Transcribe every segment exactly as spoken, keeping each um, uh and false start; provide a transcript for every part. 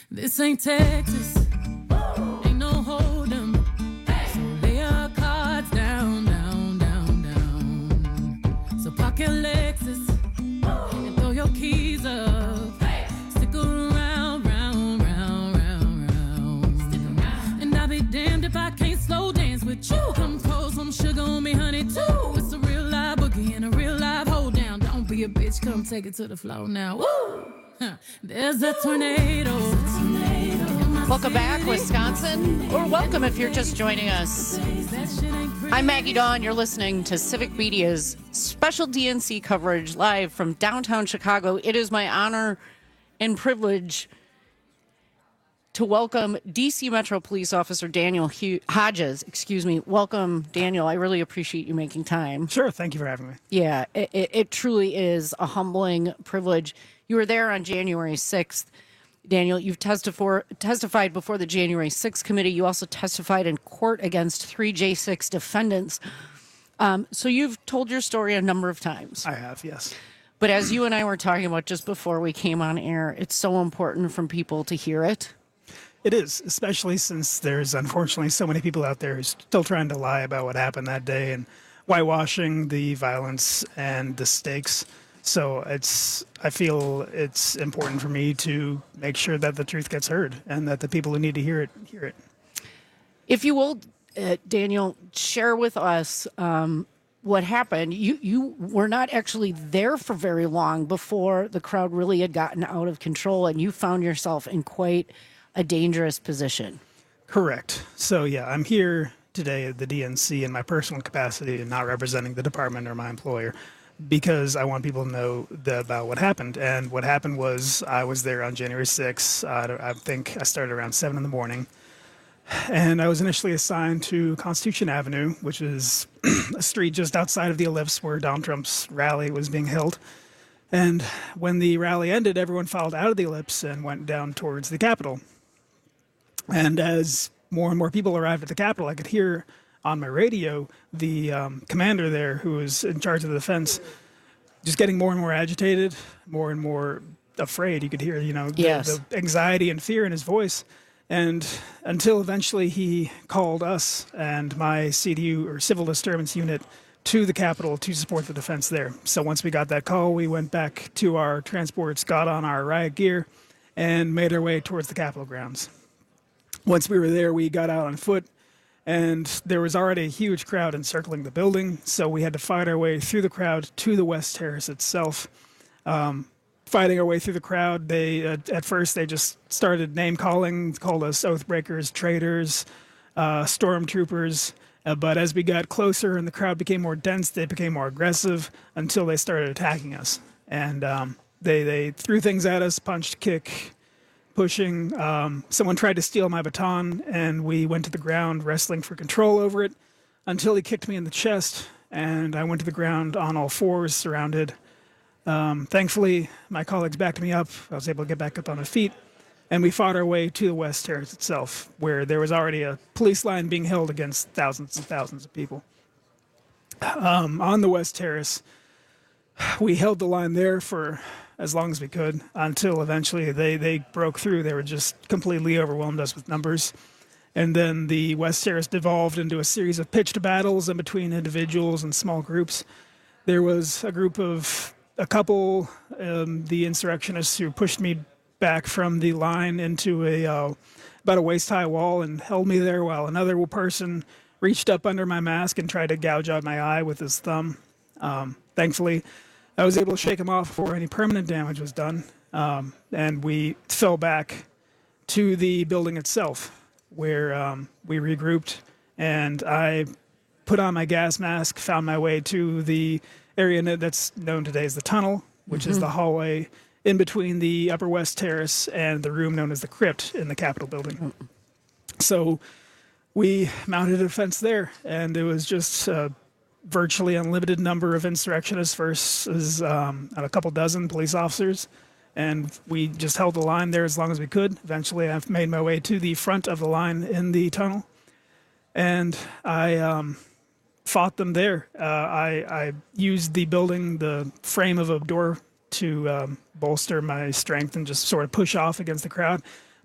This ain't Texas. Ain't no hold 'em. So lay your cards down, down, down, down. So park your Lexus and throw your keys up. Stick around, round, round, round, round. Stick around. And I'll be damned if I can't slow dance with you. Come pour some sugar on me, honey, too. It's a real live boogie and a real live hold down. Don't be a bitch, come take it to the floor now. Woo! There's a tornado. Welcome back, Wisconsin, or welcome if you're just joining us. I'm Maggie Dawn. You're listening to Civic Media's special D N C coverage live from downtown Chicago. It is my honor and privilege to welcome D C Metro Police Officer Daniel Hodges. Excuse me. Welcome, Daniel. I really appreciate you making time. Sure. Thank you for having me. Yeah, it, it, it truly is a humbling privilege. You were there on January sixth. Daniel, you've testified testified before the January sixth committee. You also testified in court against three J six defendants. Um, so you've told your story a number of times. I have, yes. But as you and I were talking about just before we came on air, it's so important for people to hear it. It is, especially since there's unfortunately so many people out there who's still trying to lie about what happened that day and whitewashing the violence and the stakes. So it's, I feel it's important for me to make sure that the truth gets heard and that the people who need to hear it, hear it. If you will, uh, Daniel, share with us um, what happened. You, you were not actually there for very long before the crowd really had gotten out of control and you found yourself in quite a dangerous position. Correct. So yeah, I'm here today at the D N C in my personal capacity and not representing the department or my employer, because I want people to know the, about what happened. And what happened was I was there on January sixth. Uh, I think I started around seven in the morning. And I was initially assigned to Constitution Avenue, which is a street just outside of the Ellipse where Donald Trump's rally was being held. And when the rally ended, everyone filed out of the Ellipse and went down towards the Capitol. And as more and more people arrived at the Capitol, I could hear on my radio the um, commander there, who was in charge of the defense, just getting more and more agitated, more and more afraid. You could hear, you know, the, yes. the anxiety and fear in his voice. And until eventually he called us and my C D U, or Civil Disturbance Unit, to the Capitol to support the defense there. So once we got that call, we went back to our transports, got on our riot gear, and made our way towards the Capitol grounds. Once we were there, we got out on foot, and there was already a huge crowd encircling the building, so we had to fight our way through the crowd to the West Terrace itself. Um, fighting our way through the crowd, they uh, at first they just started name-calling, called us oath-breakers, traitors, uh, stormtroopers, uh, but as we got closer and the crowd became more dense, they became more aggressive until they started attacking us. And um, they, they threw things at us, punched, kicked, pushing. Um, someone tried to steal my baton, and we went to the ground wrestling for control over it until he kicked me in the chest, and I went to the ground on all fours, surrounded. Um, thankfully, my colleagues backed me up. I was able to get back up on my feet, and we fought our way to the West Terrace itself, where there was already a police line being held against thousands and thousands of people. Um, on the West Terrace, we held the line there for as long as we could until eventually they, they broke through. They were just completely overwhelmed us with numbers. And then the West Terrace devolved into a series of pitched battles in between individuals and small groups. There was a group of a couple, um, the insurrectionists, who pushed me back from the line into a uh, about a waist-high wall and held me there, while another person reached up under my mask and tried to gouge out my eye with his thumb. Um, thankfully, I was able to shake him off before any permanent damage was done, um, and we fell back to the building itself, where um, we regrouped, and I put on my gas mask, found my way to the area that's known today as the tunnel, which mm-hmm. is the hallway in between the Upper West Terrace and the room known as the Crypt in the Capitol building. Mm-hmm. So we mounted a defense there, and it was just a virtually unlimited number of insurrectionists versus um, a couple dozen police officers, and we just held the line there as long as we could. Eventually, I've made my way to the front of the line in the tunnel, and I um, fought them there. Uh, I, I used the building, the frame of a door, to um, bolster my strength and just sort of push off against the crowd.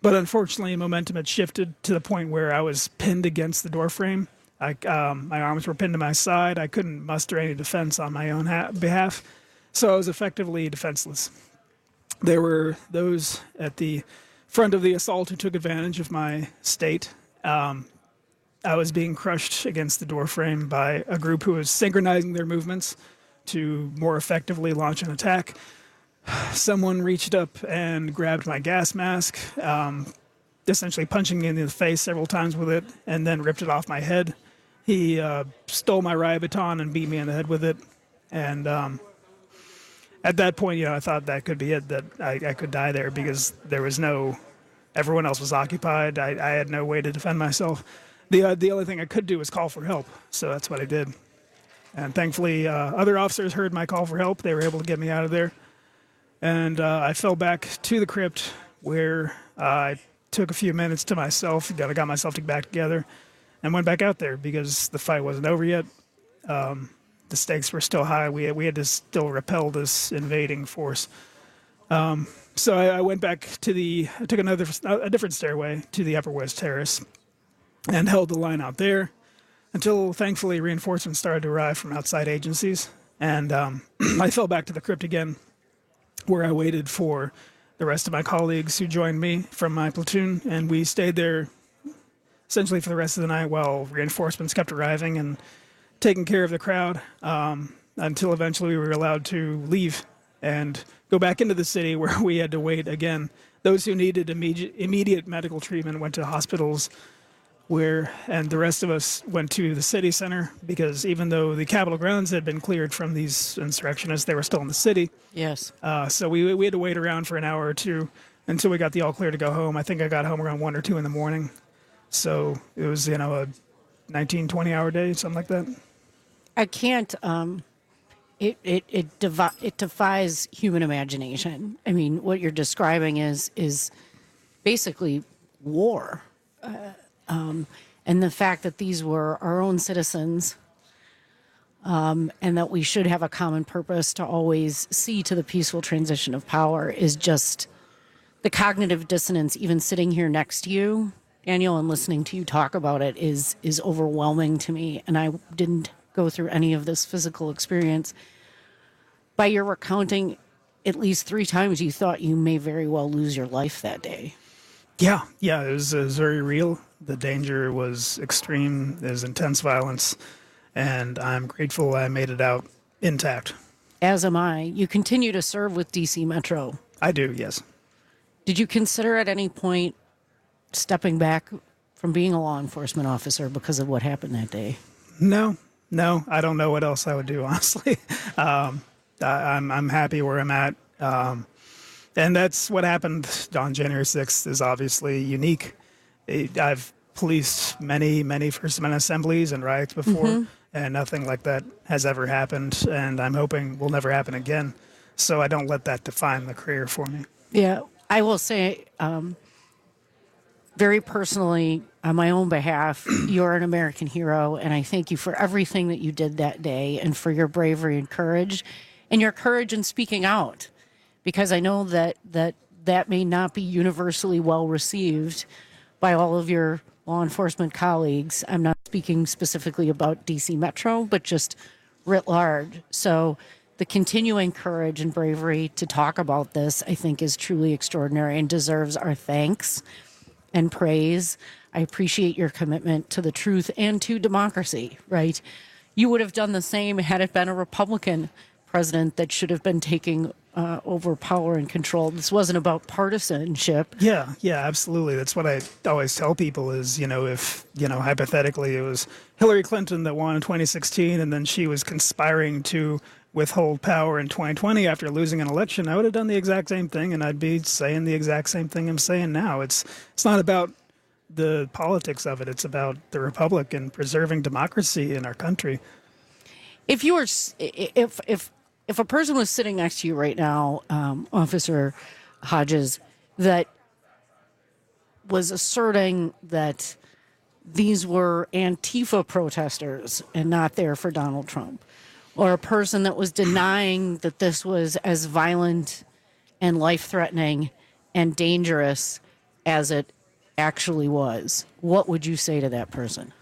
But unfortunately, momentum had shifted to the point where I was pinned against the door frame. I, um, my arms were pinned to my side. I couldn't muster any defense on my own ha- behalf. So I was effectively defenseless. There were those at the front of the assault who took advantage of my state. Um, I was being crushed against the door frame by a group who was synchronizing their movements to more effectively launch an attack. Someone reached up and grabbed my gas mask, um, essentially punching me in the face several times with it, and then ripped it off my head. He uh, stole my riot baton and beat me in the head with it. And um, at that point, you know, I thought that could be it, that I, I could die there because there was no, everyone else was occupied. I, I had no way to defend myself. The, uh, the only thing I could do was call for help, so that's what I did. And thankfully, uh, other officers heard my call for help. They were able to get me out of there. And uh, I fell back to the crypt where uh, I took a few minutes to myself, got, got myself back together, and went back out there because the fight wasn't over yet. Um, the stakes were still high. We had, we had to still repel this invading force. Um, so I, I went back to the, I took another, a different stairway to the Upper West Terrace and held the line out there until thankfully reinforcements started to arrive from outside agencies. And um, I fell back to the crypt again, where I waited for the rest of my colleagues who joined me from my platoon, and we stayed there essentially for the rest of the night while reinforcements kept arriving and taking care of the crowd um, until eventually we were allowed to leave and go back into the city where we had to wait again. Those who needed immediate, immediate medical treatment went to hospitals where, and the rest of us went to the city center because even though the Capitol grounds had been cleared from these insurrectionists, they were still in the city. Yes. Uh, so we we had to wait around for an hour or two until we got the all clear to go home. I think I got home around one or two in the morning. So it was, you know, a nineteen, twenty hour day, something like that. I can't, um, it, it, it, devi- it defies human imagination. I mean, what you're describing is, is basically war. Uh, um, and the fact that these were our own citizens, um, and that we should have a common purpose to always see to the peaceful transition of power is just the cognitive dissonance. Even sitting here next to you, Daniel, and listening to you talk about it is is overwhelming to me. And I didn't go through any of this physical experience. By your recounting, at least three times you thought you may very well lose your life that day. Yeah, yeah, it was, it was very real. The danger was extreme. There's intense violence, and I'm grateful I made it out intact. As am I. You continue to serve with D C Metro. I do, yes. Did you consider at any point stepping back from being a law enforcement officer because of what happened that day? No, no, I don't know what else I would do, honestly. um, I, I'm I'm happy where I'm at. Um, and that's what happened on January sixth is obviously unique. It, I've policed many, many First Amendment assemblies and riots before, mm-hmm. and nothing like that has ever happened, and I'm hoping will never happen again. So I don't let that define the career for me. Yeah, I will say, um, very personally, on my own behalf, you're an American hero, and I thank you for everything that you did that day and for your bravery and courage, and your courage in speaking out, because I know that that, that may not be universally well received by all of your law enforcement colleagues. I'm not speaking specifically about D C Metro, but just writ large. So the continuing courage and bravery to talk about this, I think, is truly extraordinary and deserves our thanks and praise. I appreciate your commitment to the truth and to democracy, right? You would have done the same had it been a Republican president that should have been taking uh, over power and control. This wasn't about partisanship. Yeah, yeah, absolutely. That's what I always tell people is, you know, if, you know, hypothetically it was Hillary Clinton that won in twenty sixteen and then she was conspiring to withhold power in twenty twenty after losing an election, I would have done the exact same thing, and I'd be saying the exact same thing I'm saying now. It's it's not about the politics of it. It's about the republic and preserving democracy in our country. If you were, if if if a person was sitting next to you right now, um, Officer Hodges, that was asserting that these were Antifa protesters and not there for Donald Trump, or a person that was denying that this was as violent and life-threatening and dangerous as it actually was, what would you say to that person?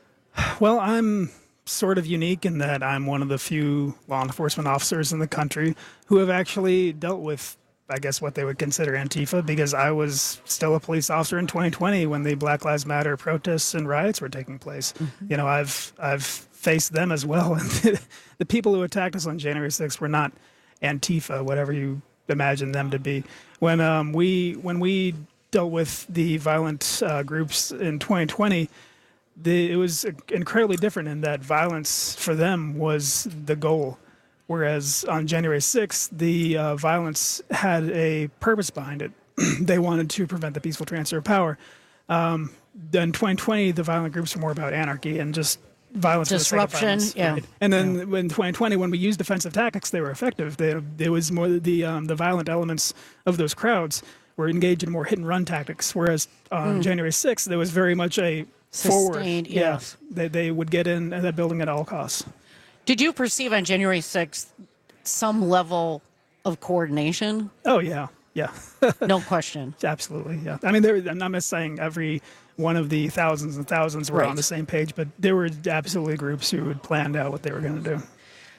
Well, I'm sort of unique in that I'm one of the few law enforcement officers in the country who have actually dealt with, I guess, what they would consider Antifa, because I was still a police officer in twenty twenty when the Black Lives Matter protests and riots were taking place. Mm-hmm. You know, I've I've faced them as well. And the people who attacked us on January sixth were not Antifa, whatever you imagine them to be. When um, we when we dealt with the violent uh, groups in twenty twenty, the, it was incredibly different in that violence for them was the goal. Whereas on January sixth, the uh, violence had a purpose behind it. They wanted to prevent the peaceful transfer of power. Um, then twenty twenty, the violent groups were more about anarchy and just violence. Disruption, violence, yeah. Right? And then yeah. in twenty twenty, when we used defensive tactics, they were effective. They, it was more the um, the violent elements of those crowds were engaged in more hit and run tactics. Whereas on mm. January sixth, there was very much a Sustained, forward. yes. Yeah, they, they would get in that building at all costs. Did you perceive on January sixth some level of coordination? Oh, yeah. Yeah. No question. Absolutely, yeah. I mean, there, I'm not saying every one of the thousands and thousands were right. on the same page, but there were absolutely groups who had planned out what they were going to do.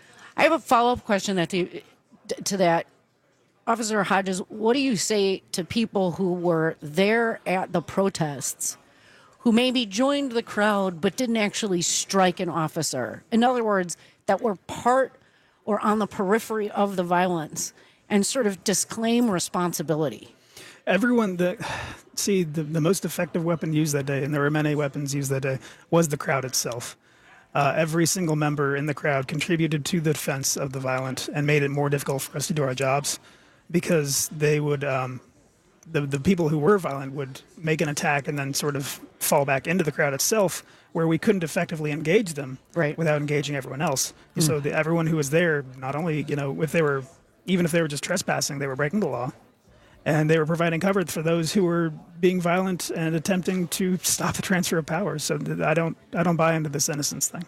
I have a follow-up question that to, to that. Officer Hodges, what do you say to people who were there at the protests who maybe joined the crowd but didn't actually strike an officer? In other words, that were part or on the periphery of the violence and sort of disclaim responsibility. Everyone that, see, the, the most effective weapon used that day, and there were many weapons used that day, was the crowd itself. Uh, every single member in the crowd contributed to the defense of the violent and made it more difficult for us to do our jobs because they would, um, the, the people who were violent would make an attack and then sort of fall back into the crowd itself, where we couldn't effectively engage them right. without engaging everyone else. Mm. So the, everyone who was there, not only, you know, if they were, even if they were just trespassing, they were breaking the law. And they were providing cover for those who were being violent and attempting to stop the transfer of power. So I don't, I don't buy into this innocence thing.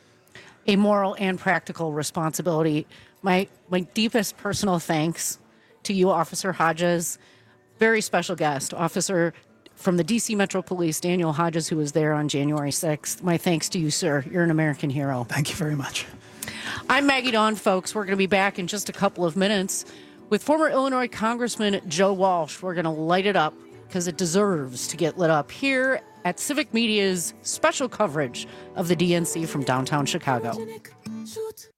A moral and practical responsibility. My, my deepest personal thanks to you, Officer Hodges. Very special guest, Officer from the D C Metro Police, Daniel Hodges, who was there on January sixth. My thanks to you, sir. You're an American hero. Thank you very much. I'm Maggie Dawn, folks. We're going to be back in just a couple of minutes with former Illinois Congressman Joe Walsh. We're going to light it up because it deserves to get lit up here at Civic Media's special coverage of the D N C from downtown Chicago.